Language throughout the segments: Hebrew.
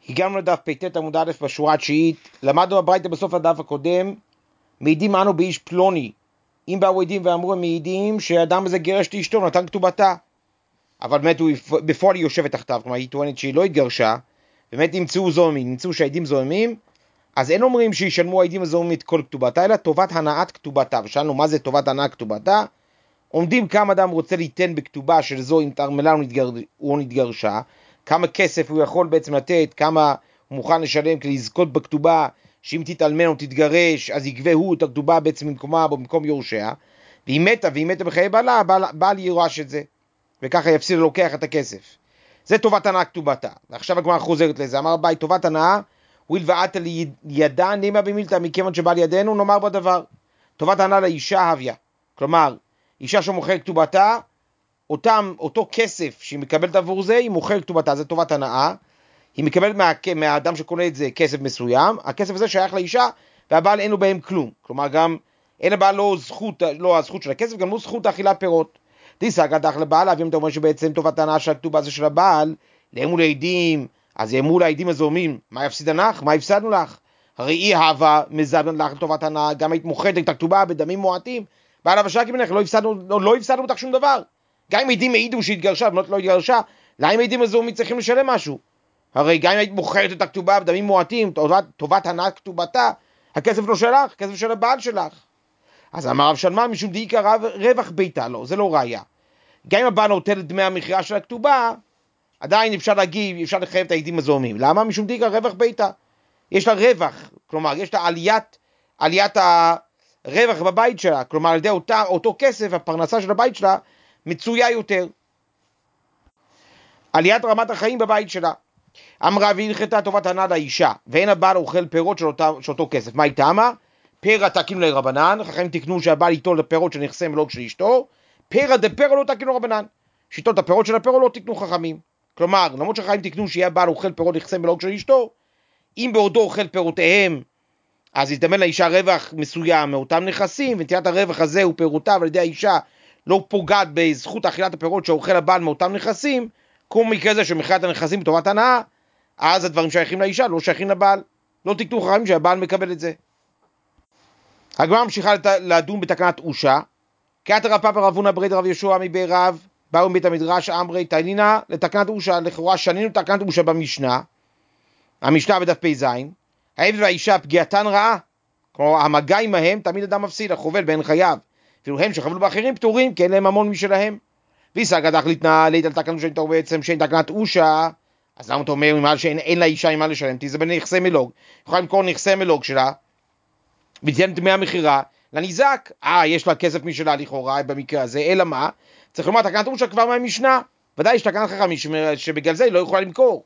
הגענו לדף פ"ט עמוד א' בשורה התשיעית, למדנו הברייתא בסוף הדף הקודם, מעידים אנו באיש פלוני, אם באו עדים ואמרו הם מעידים שהאדם הזה גירש את אשתו, נתן כתובתה, אבל באמת הוא בפועל היא יושבת תחתיו, כלומר היא טוענת שהיא לא התגרשה, באמת נמצאו שהעדים זוהמים, אז אין אומרים שישלמו העדים הזוהמים את כל כתובתה, אלא טובת הנעת כתובתה, ושאלנו מה זה טובת הנעת כתובתה, עומדים כמה אדם רוצה ליתן בכתובה של זו אם תרמלה הוא נתגרשה, כמה כסף הוא יכול בעצם לתת, כמה הוא מוכן לשלם כדי לזכות בכתובה, שאם תתאלמן או תתגרש, אז יגבה הוא את הכתובה בעצם במקומה או במקום יורשיה, והיא מתה בחיי בעלה, בעל יורש את זה, וככה יפסיד לוקח את הכסף. זה טובת הנאה כתובתה. ועכשיו הגמרא חוזרת לזה, אמר ביי, טובת הנאה, הואיל ועתה לידה נימה במילתא, מכיוון שבא לידינו, נאמר בדבר. טובת הנאה לאישה הביה, כלומר, אישה שמוכרת כתובתה, אותו כסף שהיא מקבלת עבור זה, היא מוכרת כתובתה, זה טובת הנאה, היא מקבלת מהאדם שקונה את זה כסף מסוים, הכסף הזה שייך לאישה, והבעל אין לו בהם כלום, כלומר גם אין לבעל לא הזכות של הכסף, גם לא זכות האכילת פירות. תיסק הדח לבעל, אם אתה אומר שבעצם טובת הנאה של הכתובה זה של הבעל, לאמו לעדים, אז יאמרו לעדים הזוהמים, מה יפסיד הנך? מה יפסדנו לך? הרי היא אהבה מזבן לך לטובת הנאה, גם היית מוכרת את הכתובה בדמים מועטים, בעל אבשקים ממך, לא הפסדנו אותך שום דבר. גם אם עדים העידו שהתגרשה, בנות לא התגרשה, למה עדים הזוהמים צריכים לשלם משהו? הרי גם אם היית מוכרת את הכתובה בדמים מועטים, טובת הנאת כתובתה, הכסף לא שלך, הכסף של הבעל שלך. אז אמר רב שלמה, משום דאיקרא רווח ביתה, לא, זה לא ראיה. גם אם הבעל נוטל את דמי המכירה של הכתובה, עדיין אפשר לחייב את העדים הזוהמים. למה? משום דאיקרא רווח ביתה. יש לה רווח, כלומר, יש לה עליית הרווח בבית שלה, כלומר, על ידי אותו כסף, הפרנסה של הבית שלה, מצויה יותר. עליית רמת החיים בבית שלה. אמרה והלכתה טובת הנאה לאישה, ואין הבעל אוכל פירות של אותו כסף. מה היא טעמה? פרא תקינו לרבנן, חכמים תקנו שהבעל ייטול לפירות של נכסי מלוג של אשתו, פרא דפרא לא תקינו רבנן, שיטות הפירות של הפירות לא תקנו חכמים. כלומר, למרות שחכמים תקנו שיהיה הבעל אוכל פירות נכסי מלוג של אשתו, אם בעודו אוכל פירותיהם, אז יזדמן לאישה רווח מסוים מאותם נכסים, ונטילת הרווח הזה ופירותיו על ידי האישה לא פוגעת בזכות אכילת הפירות שאוכל הבעל מאותם נכסים, כמו מקרה זה שמכירת הנכסים בטובת הנאה, אז הדברים שייכים לאישה, לא שייכים לבעל. לא תקנו חכמים שהבעל מקבל את זה. הגמרא ממשיכה לדון בתקנת אושה. כתר רב פאפא רב הונא ברי דרב יהושע מבאר רב, באו מבית המדרש אמרי תענינה לתקנת אושה. לכאורה שנינו תקנת אושה במשנה, המשנה בדף פ"ז, העבד והאישה פגיעתן רעה, כלומר המגע עמהם תמיד אדם מפסיד, החובל ואין חייב, אפילו הם שחבלו באחרים פטורים, כי אין להם ממון משלהם. ויסק הדח להתנהלת על תקנת אושה בעצם שאין תקנת אושה, אז למה אתה אומר ממעל שאין לאישה עם מה לשלם? תזה בנכסי מלוג, יכולה למכור נכסי מלוג שלה, ותיתן דמי המכירה לניזק, יש לה כסף משלה לכאורה במקרה הזה, אלא מה? צריך לומר תקנת אושה כבר מהמשנה, ודאי יש תקנת חכמים שבגלל זה היא לא יכולה למכור.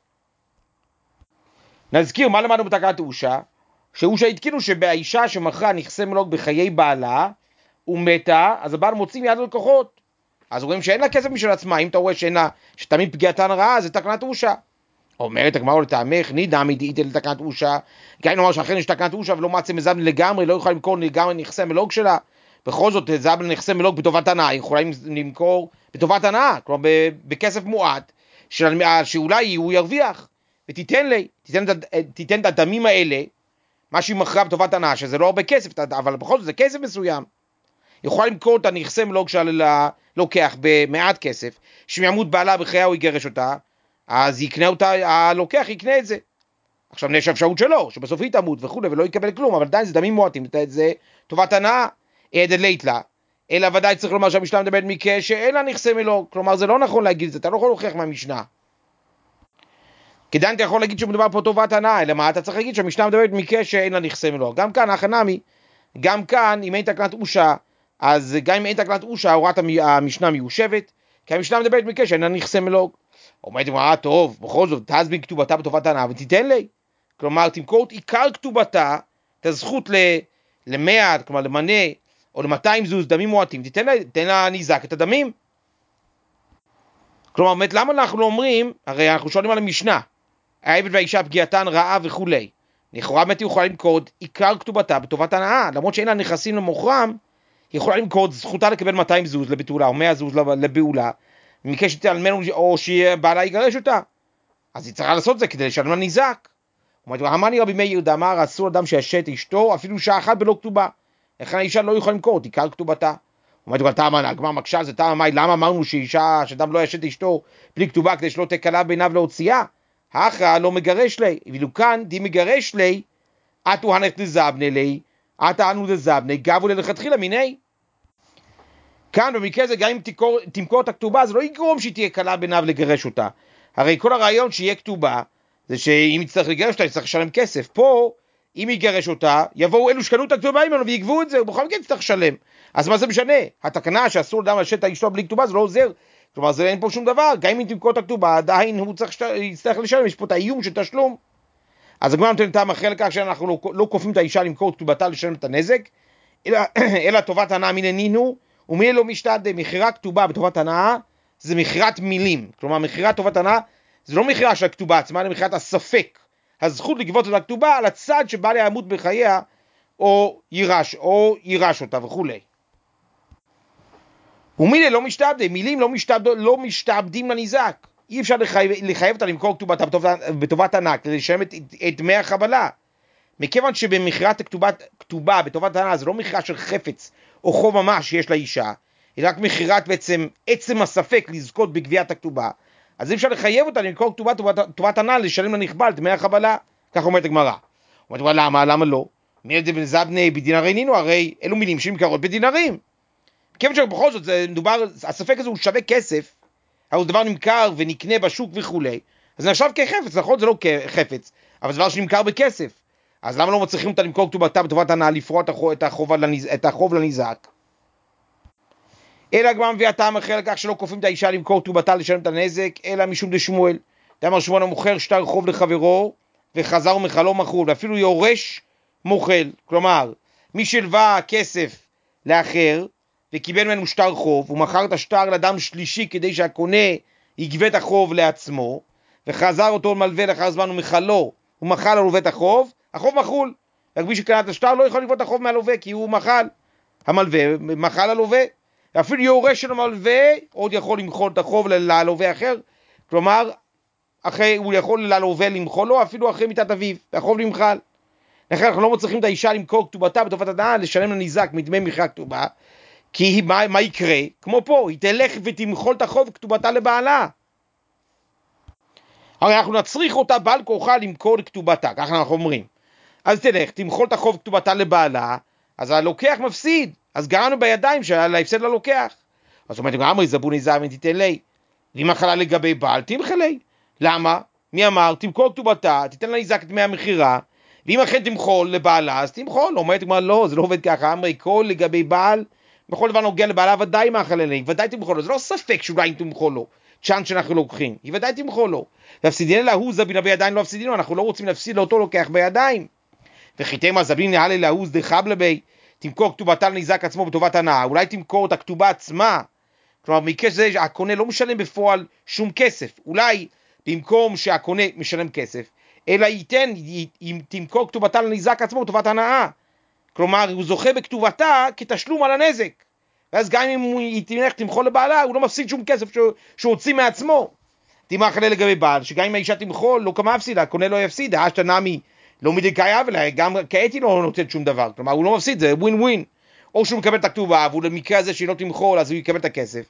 נזכיר מה למדנו בתקנת אושה, שאושה התקינו שבאישה שמכרה נכסי מלוג בחיי בעלה, ומתה, אז הבעל מוציא מיד לקוחות. אז רואים שאין לה כסף משל עצמה, אם אתה רואה שתמיד פגיעתן רעה, זה תקנת אושה. אומרת הגמרא לטעמך, נידע מדאיתא לתקנת אושה, גם נאמר שאכן יש תקנת אושה ולא מצא מזבן לגמרי, לא יכולה למכור לגמרי נכסי מלוג שלה, בכל זאת זבן נכסי מלוג בטובת הנאה, היא יכולה למכור בטובת הנאה, כלומר בכסף מועט, שאולי הוא ירוויח, ותיתן לי, תיתן את הדמים האלה, מה שהיא מכרה בטובת הנאה, שזה לא הרבה כסף, אבל בכל זאת זה כסף מסוים, היא יכולה למכור את הנכסי מלוג שלה לוקח במעט כסף, שמעמוד בעלה בחייה הוא יגרש אותה, אז יקנה אותה, הלוקח יקנה את זה. עכשיו יש אפשרות שלו, שבסוף היא תמות וכו' ולא יקבל כלום, אבל עדיין זה דמים מועטים, זה טובת הנאה, עדד לית לה, אלא ודאי צריך לומר שהמשנה מדברת מקרה שאין לה נכסי מלוג, כלומר זה לא נכון להגיד את זה, אתה לא יכול להוכיח מהמשנה. כדאי אתה יכול להגיד שמדובר פה טובת הנאה, אלא מה אתה צריך להגיד שהמשנה מדברת מקרה שאין לה נכסי מלוג. גם כאן, החנמי, גם כאן, אם אין תקנת אושה, אז גם אם אין תקנת אושה, הוראת המשנה מיושבת, כי המשנה מדברת מקרה שאין לה נכסי מלוג. אומרת, טוב, בכל זאת, תזבין כתובתה בטובת הנאה ותיתן לי. כלומר, תמכור את עיקר כתובתה, את הזכות ל-100, כלומר למנה, או ל-200 זוז דמים מועטים, תיתן לה ניזק את הדמים. כלומר, באמת, למה אנחנו אומרים, הרי אנחנו שואלים על המשנה, העבד והאישה פגיעתן רעה וכו'. לכאורה באמת היא יכולה למכור את עיקר כתובתה בטובת הנאה, למרות שאין לה נכסים למוכרם, היא יכולה למכור את זכותה לקבל 200 זוז לבתולה, או 100 זוז לבעולה, במקרה שתאלמן או שבעלה יגרש אותה, אז היא צריכה לעשות זה כדי לשלם לה ניזק. אומרת, המאני רבי מאיר דאמר, אסור אדם שישת אשתו, אפילו שעה אחת בלא כתובה. לכן האישה לא יכולה למכור, תיקר כתובתה. אומרת, אבל טעם הגמרא מקשה, זה טעם המאי, למה אמרנו שאדם לא ישת אשתו בלי כתובה, כדי שלא תקלה בעיניו להוציאה? האחרא לא מגרש לי, ואילו כאן, די מגרש לי, אתו הנחת לזבנה לי, אתא אנו לזבנה, גבו ללכתחילה מיני. כאן במקרה זה, גם אם תמכור את הכתובה, זה לא יגרום שהיא תהיה קלה בעיניו לגרש אותה. הרי כל הרעיון שיהיה כתובה, זה שאם יצטרך לגרש אותה, יצטרך לשלם כסף. פה, אם יגרש אותה, יבואו אלו שקנו את הכתובה ממנו ויגבו את זה, ובכל מקרה יצטרך לשלם. אז מה זה משנה? התקנה שאסור אדם לשאת את אשתו בלי כתובה, זה לא עוזר. כלומר, זה אין פה שום דבר. גם אם תמכור את הכתובה, עדיין הוא יצטרך לשלם, יש פה את האיום של תשלום. אז הגמרא נותן טעם אחר לכך שאנחנו לא כופים את האישה למכור את כתובתה לשלם את הנזק, אלא טובת הנאה מננינו, ומי לא משתעד. מכירה כתובה בטובת הנאה, זה מכירת מילים. כלומר, מכירת טובת הנאה, זה לא מכירה של הכתובה עצמה, אלא מכירת הספק. הזכות לגבות את הכתובה על הצד שבא להימות בחייה, או יירש אותה וכו'. ומי לא משתעד, מילים לא משתעבדים לניזק. אי אפשר לחייב אותה למכור כתובתה בטובת הנאה, כדי לשלם את דמי החבלה. מכיוון שבמכירת כתובה בטובת הנאה, זה לא מכירה של חפץ או חוב ממש שיש לאישה, היא רק מכירת בעצם עצם הספק לזכות בגביית הכתובה. אז אי אפשר לחייב אותה למכור כתובה טובת הנאה, לשלם לנכבל דמי החבלה. כך אומרת הגמרא. אומרת, למה לא? מי את זה בזבנה בדינרי נינו? הרי אלו מילים שנמכרות בדינרים. כיוון שבכל זאת זה מדובר, הספק הזה הוא שווה כסף, אבל דבר נמכר ונקנה בשוק וכו', אז זה נחשב כחפץ. נכון, זה לא כחפץ, אבל זה דבר שנמכר בכסף. אז למה לא מצליחים אותה למכור כתובתה בטובת הנאה, לפרוע את החוב לניזק? אלא הגמרא מביאה טעם אחר לכך שלא כופים את האישה למכור כתובתה לשלם את הנזק, אלא משום דשמואל. דאמר שמואל המוכר שטר חוב לחברו, וחזר ומחלו מכור, ואפילו יורש מוכל. כלומר, מי שלווה כסף לאחר, וקיבל ממנו שטר חוב, הוא מכר את השטר לאדם שלישי, כדי שהקונה יגבה את החוב לעצמו, וחזר אותו מלווה לאחר זמן ומחלו, הוא מחל על לווה את החוב מחול. רק מי שקנה את השטר לא יכול לגבות את החוב מהלווה, כי הוא מחל. המלווה מחל על לווה. אפילו יורש של המלווה עוד יכול למחול את החוב ללווה אחר. כלומר, הוא יכול ללווה למחול לו, אפילו אחרי מיתת אביו, והחוב נמחל. לכן אנחנו לא מצליחים את האישה למכור כתובתה בטובת הנאה, לשלם לניזק מדמי מכירת כתובה, כי מה יקרה? כמו פה, היא תלך ותמחול את החוב כתובתה לבעלה. הרי אנחנו נצריך אותה בעל כורחה למכור לכתובתה, ככה אנחנו אומרים. אז תלך, תמחול את החוב כתובתה לבעלה, אז הלוקח מפסיד, אז גרענו בידיים שעל ההפסד ללוקח. אז אומרת, אמרי זבוני זהב תיתן לי, ואם מחלה לגבי בעל, תמחה לי. למה? מי אמר? תמכור כתובתה, תיתן לה נזק את דמי המכירה, ואם אכן תמחול לבעלה, אז תמחול. אומרת, לא, זה לא עובד ככה. אמרי, כל לגבי בעל, בכל דבר נוגע לבעלה, ודאי מאכל לי, ודאי תמחול לו. זה לא ספק שאולי אם תמחול לו, צ'אנס שאנחנו לוקחים, היא ודאי תמחול לו. והפסידין להוא זבין בידיים לא הפסידינו, אנחנו לא רוצים להפסיד לאותו לוקח בידיים. וחיתמה זבין נעלה להוא דחב לבי, תמכור כתובתה לניזק עצמו בטובת הנאה, אולי תמכור את הכתובה עצמה. כלומר, מקרה זה הקונה לא משלם בפועל שום כסף, אולי במקום שהקונה משלם כסף, אלא תמכור כתובתה לניזק עצמו בטובת הנאה. כלומר, הוא זוכה בכתובתה כתשלום על הנזק. ואז גם אם הוא תלך תמחול לבעלה, הוא לא מפסיד שום כסף שהוא הוציא מעצמו. תימח עליה לגבי בעל, שגם אם האישה תמחול, לא כמה הפסידה, הקונה לא יפסיד, האשתה נמי לא מדקאי אבלה, גם כעת היא לא נותנת שום דבר. כלומר, הוא לא מפסיד, זה ווין ווין. או שהוא מקבל את הכתובה, והוא למקרה הזה שהיא לא תמחול, אז הוא יקבל את הכסף.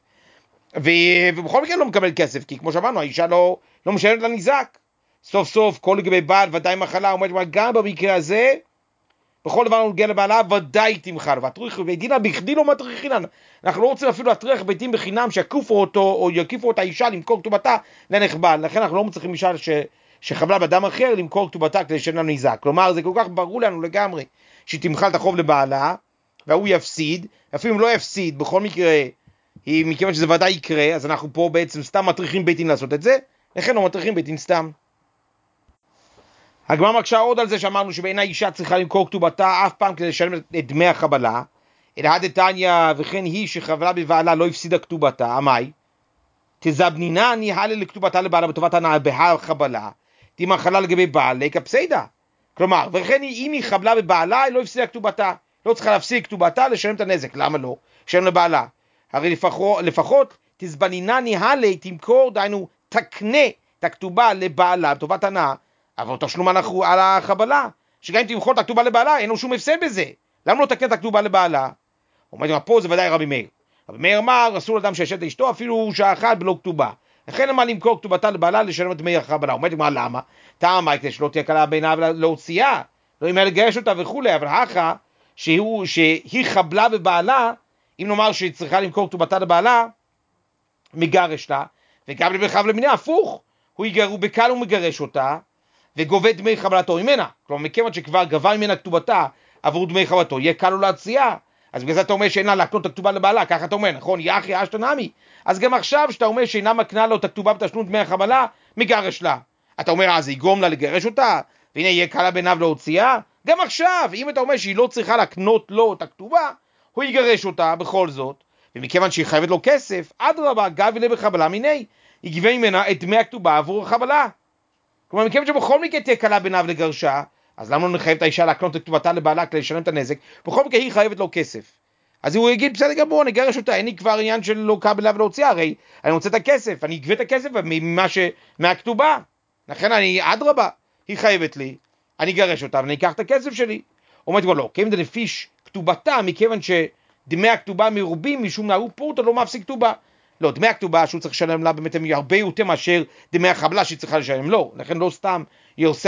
ובכל מקרה לא מקבל כסף, כי כמו שאמרנו, האישה לא משלמת לניזק. סוף סוף, כל לגבי בעל, ודאי מחלה, אומרת, גם במקרה הזה, בכל דבר נוגע לבעלה, ודאי תמחל, ודינה בכדי לא מטריחינן. אנחנו לא רוצים אפילו להטריח ביתים בחינם שיקופו אותו, או יקיפו אותה אישה למכור כתובתה לנחבל. לכן אנחנו לא מצליחים אישה שחבלה באדם אחר למכור כתובתה כדי שאין לנו ניזק. כלומר, זה כל כך ברור לנו לגמרי שהיא תמחל את החוב לבעלה, והוא יפסיד, אפילו אם לא יפסיד, בכל מקרה, מכיוון שזה ודאי יקרה, אז אנחנו פה בעצם סתם מטריחים ביתים לעשות את זה, לכן לא מטריחים ביתים סתם. הגמרא מקשה עוד על זה שאמרנו שבעיני אישה צריכה למכור כתובתה אף פעם כדי לשלם את דמי החבלה, אלא הדתניא וכן היא שחבלה בבעלה לא הפסידה כתובתה, המאי? תזבנינה ניהלה לכתובתה לבעלה בטובת הנאה בחבלה, תמחלה לגבי בעל ליקה פסידה. כלומר, וכן אם היא חבלה בבעלה, היא לא הפסידה כתובתה, לא צריכה להפסיד כתובתה לשלם את הנזק. למה לא? לשלם לבעלה. הרי לפחות תזבנינה ניהלה תמכור, דהיינו תקנה את הכתובה לבעלה בטובת הנאה, אבל תשלום על החבלה, שגם אם תמחול את הכתובה לבעלה, אין לו שום הפסד בזה. למה לא תקן את הכתובה לבעלה? אומרים, פה זה ודאי רבי מאיר. רבי מאיר אמר, אסור לאדם שישב את אשתו אפילו שעה אחת בלא כתובה. לכן למה למכור כתובתה לבעלה לשלם את דמי החבלה? אומרת, מה למה? טעם כדי שלא תהיה קלה בעיניו להוציאה, לא אם לגרש אותה וכולי, אבל האחה שהיא חבלה בבעלה, אם נאמר שהיא צריכה למכור כתובתה לבעלה, מגרש לה, וגם לבחב למיני, הפוך, הוא בקל ומגרש אותה, וגובה דמי חבלתו ממנה. כלומר, מכיוון שכבר גבה ממנה כתובתה עבור דמי חבלתו, יהיה קל לו להציעה. אז בגלל זה אתה אומר שאינה להקנות את הכתובה לבעלה, ככה אתה אומר, נכון? יחי אשתנמי. אז גם עכשיו שאתה אומר שאינה מקנה לו את הכתובה בתשלום דמי החבלה, מגרש לה. אתה אומר, אז יגרום לה לגרש אותה, והנה יהיה קלה בעיניו להוציאה. גם עכשיו, אם אתה אומר שהיא לא צריכה להקנות לו את הכתובה, הוא יגרש אותה בכל זאת, ומכיוון שהיא חייבת לו כסף, אדרבה, גבי לה בחבלה מיני, יגבה ממנה את דמי הכתובה עבור החבלה. כלומר, מכיוון שבכל מקרה תהיה קלה בעיניו לגרשה, אז למה לא נחייב את האישה להקנות את כתובתה לבעלה כדי לשלם את הנזק? בכל מקרה היא חייבת לו כסף. אז הוא יגיד, בסדר גמור, נגרש אותה, אין לי כבר עניין של לא קבל לה ולהוציא, הרי אני רוצה את הכסף, אני אגבה את הכסף מהכתובה. לכן אני, אדרבה, היא חייבת לי, אני אגרש אותה ואני אקח את הכסף שלי. אומרת לו, לא, כיוון דנפיש כתובתה, מכיוון שדמי הכתובה מרובים, משום נהרו פורטה לא מפסיק כתובה. לא, דמי הכתובה שהוא צריך לשלם לה באמת הם הרבה יותר מאשר דמי החבלה שהיא צריכה לשלם. לא, לכן לא סתם ירצה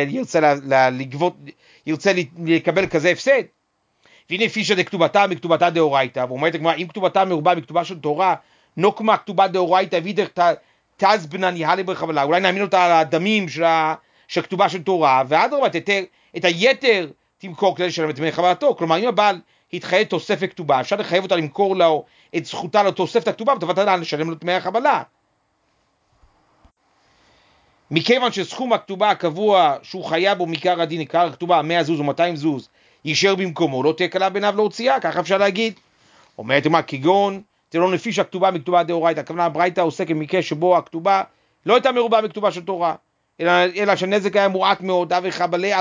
לקבל כזה הפסד. והנה פישה דכתובתה מכתובתה דאורייתא, ואומרת לגמרא, אם כתובתה מרובה מכתובה של תורה, נוקמה כתובה דאורייתא וידר תזבנן יהלי בחבלה, אולי נאמין אותה על הדמים של כתובה של תורה, ואדרבה את היתר תמכור כדי לשלם את דמי חבלתו. כלומר, אם הבעל התחייב תוספת כתובה, אפשר לחייב אותה למכור לו את זכותה לתוספת הכתובה, וטובת הנאה לשלם לו דמי החבלה. מכיוון שסכום הכתובה הקבוע שהוא חייב בו מעיקר הדין, עיקר הכתובה 100 זוז או 200 זוז, יישאר במקומו, לא תהיה קלה בעיניו להוציאה, ככה אפשר להגיד. אומרת מה, כגון, זה לא נפיש הכתובה מכתובה דאורייתא, הכוונה הברייתא עוסקת במקרה שבו הכתובה לא הייתה מרובה מכתובה של תורה, אלא שהנזק היה מועט מאוד, וחבלה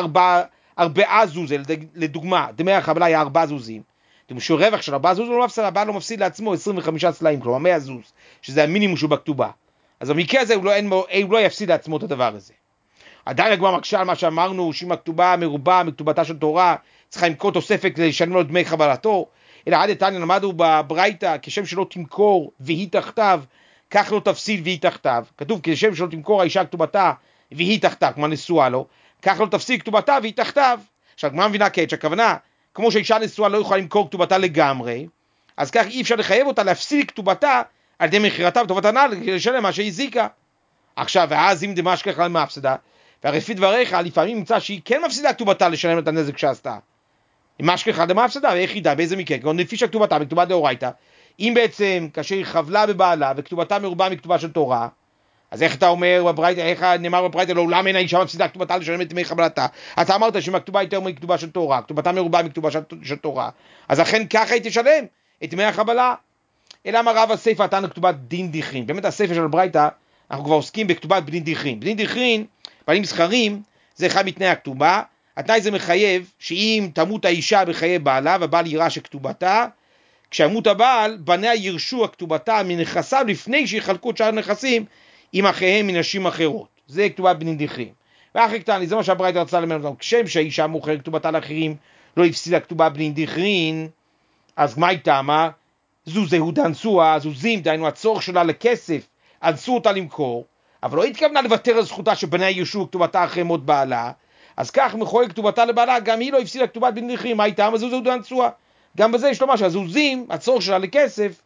4 זוז, לדוגמה, דמי החבלה היה 4 זוזים. שהוא רווח של 4 זוז, הבעל לא מפסיד לעצמו 25 צלעים, כלומר 100 זוז, שזה המינימום שהוא בכתובה. אז במקרה הזה הוא לא יפסיד לעצמו את הדבר הזה. עדיין הגמרא מקשה על מה שאמרנו, שאם הכתובה מרובה מכתובתה של תורה, צריכה למכור תוספת כדי לשלם לו דמי חבלתו, אלא עד איתניא למדנו בברייתא, כשם שלא תמכור והיא תחתיו, כך לא תפסיד והיא תחתיו. כתוב, כשם שלא תמכור האישה כתובתה והיא תחתיו, כמו נשואה לו, כך לא תפסיד כתובתה והיא תחתיו. עכשיו, הגמרא מבינה כעת שהכוונה, כמו שאישה נשואה לא יכולה למכור כתובתה לגמרי, אז כך אי אפשר לחייב אותה להפסיד כתובתה על ידי מכירתה וטובת הנאה לשלם מה שהיא הזיקה. עכשיו, ואז אם דמה שכחה למפסדה, והרי לפי דבריך, לפעמים נמצא שהיא כן מפסידה כתובתה לשלם את הנזק שעשתה. אם מה שכחה למפסדה, ואיך ידע, באיזה מקרה? כלומר, לפי שכתובתה בכתובה דאורייתא, אם בעצם כאשר היא חבלה בבעלה וכתובתה מרובה מכתובה של תורה, אז איך אתה אומר בברייתא, איך נאמר בברייתא, לעולם אין האישה מפסידה כתובתה לשלם את דמי חבלתה? אתה אמרת שאם הכתובה יותר מכתובה של תורה, כתובתה מרובה מכתובה של תורה, אז אכן ככה היא תשלם את דמי החבלה. אלא אמר רב הסיפא התנא כתובת דין דיכרין. באמת הסיפא של הברייתא, אנחנו כבר עוסקים בכתובת בדין דיכרין. בדין דיכרין, בעלים זכרים, זה אחד מתנאי הכתובה. התנאי זה מחייב שאם תמות האישה בחיי בעלה, והבעל יירש כתובתה, כשמות הבעל, בניה ירשו הכתובתה מנכסיו לפני שיחלקו את שאר הנכסים עם אחיהם מנשים אחרות. זה כתובת בדין דיכרין. ואחרי קטני, זה מה שהברייתא רצה ללמד אותנו. כשם שהאישה מוכרת כתובתה לאחרים, לא הפסידה כתובה בדין דיכרין, אז מה הייתה? מה? זוזהו דאנסוה, זוזים, דהיינו הצורך שלה לכסף, אנסו אותה למכור, אבל לא התכוונה לוותר על זכותה שבניה ירשו כתובתה אחרי מות בעלה, אז כך מכורה כתובתה לבעלה, גם היא לא הפסידה כתובת בדין דיכרין. מה הייתה? זוזהו דאנסוה. גם בזה יש לו משהו, הזוזים, הצורך שלה לכסף,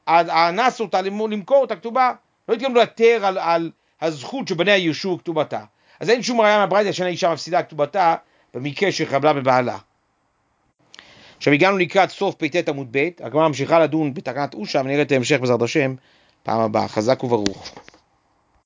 האנס אותה למכור את הכתובה, לא התכוונה לוותר על הזכות שבניה ירשו כתובתה. אז אין שום ראיה מהברייתא שאין האישה מפסידה כתובתה במקרה שחבלה בבעלה. עכשיו הגענו לקראת סוף פ"ט עמוד ב', הגמרא ממשיכה לדון בתקנת אושה, ונראה את ההמשך בעזרת השם פעם הבאה. חזק וברוך.